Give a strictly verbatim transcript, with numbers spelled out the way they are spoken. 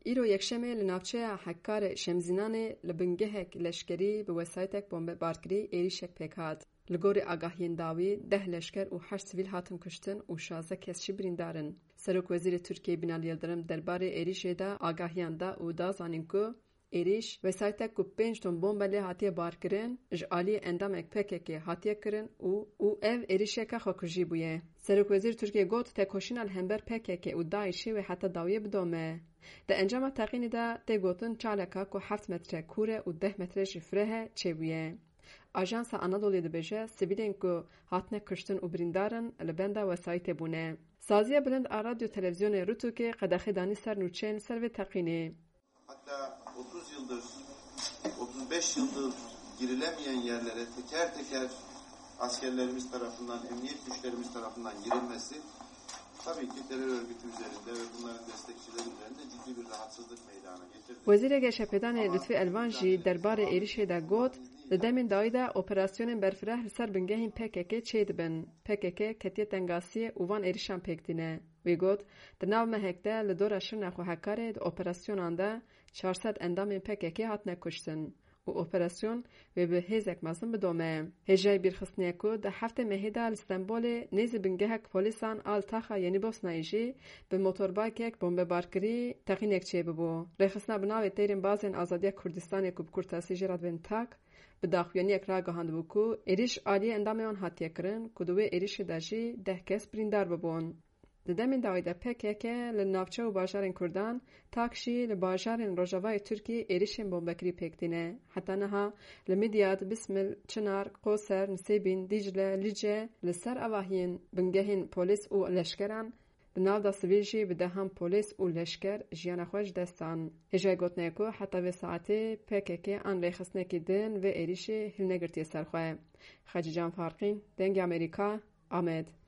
Îro yekşemê li navçeya Hekkarê Şemzînanê li bingehek leşkerî bi wesaytek bombebarkirî êrişek pêk hat. Li gorî agahiyên dawî deh leşker û heşt sivîl hatin kuştin û şazdeh kes jî birîndar in. Serokwezîrê Tirkiyeyê Binalî Yıldırım derbarê êrişê de agahiyan da û da zanîn ku êrîş wesaytek ku pênc ton bombe lê hatiye barkirin ji aliyê endamek P K K hatiye kirin û û ev êrişeka xwekujî bûye. Serokwezîr Tirkiye got têkoşîna li hember P K K û Daişê wê heta dawiyê bidome. Di encama teqînê de tê gotin çaleka ku heft metre kûr e û deh metre jî fireh e çêbûye. Ajansa Anadolu'ya dibêje sivîlên ku hatine kuştin û birîndarin li benda wesayîtê bûne. Saziya Bilind a radyo televizyonê Rûtûkê qedexê danî ser nûçeyên ser vê teqînê. Hatta otuz yıldır, otuz beş yıldır girilemeyen yerlere teker teker askerlerimiz tarafından, emniyet güçlerimiz tarafından girilmesi tabii ki terör örgütü üzerinde ve bunların destekçileri üzerinde ciddi bir rahatsızlık meydana getirdi. Wezîrê Geşepêdanê Lütfî Elvan jî derbarê êrişê de got, li demên dawî de operasyonên berfireh li ser bingehên P K K çê dibin. P K K ketiye tengasiyê û van êrişan pêk dîne. Wê got, di nav mehek de li dora şirna xwe Hekkarê di operasyonan de çar sed endamên P K K hatine kuştin. û operasyon wê bi hêzek mezin bidome. Hêjayê bîrxistnê ku di heftê mehê de li Stenbolê nêzî bingehek polîsan a li taxa Yenîbosnayê jî bi motorbakek bombebarkirî teqînek çêbibû. Rêxistina bi navê têrên bazên Azadiya Kurdistanê ku bi Kurtasî jî radibên tak, bi daxuyaniyek ragihandibû ku êriş aliyê endamê wan hatiye kirin ku di wê êrişê de jî deh kes birîndar bibûn. Di demên dawî de P K K li navçe û bajarên Kurdan tak jî li bajarên Rojavayê Tirkiyê êrişên bombekirî pêk dîne. Heta niha li Midyat, Bismil, Çınar, Qoser, Nisêbîn, Dicle, Lice li ser avahiyên bingehên polîs û leşkeran li nav da sivîl jî bi dehan polîs û leşker jiyana xwe ji dest dan. Hêjayê gotiye ku heta vê saetê P K K an rêxistinekê din vê êrişê hilnegirtiye ser xwe. Xecî Can Farqîn, Dengê Amerîka, Amed.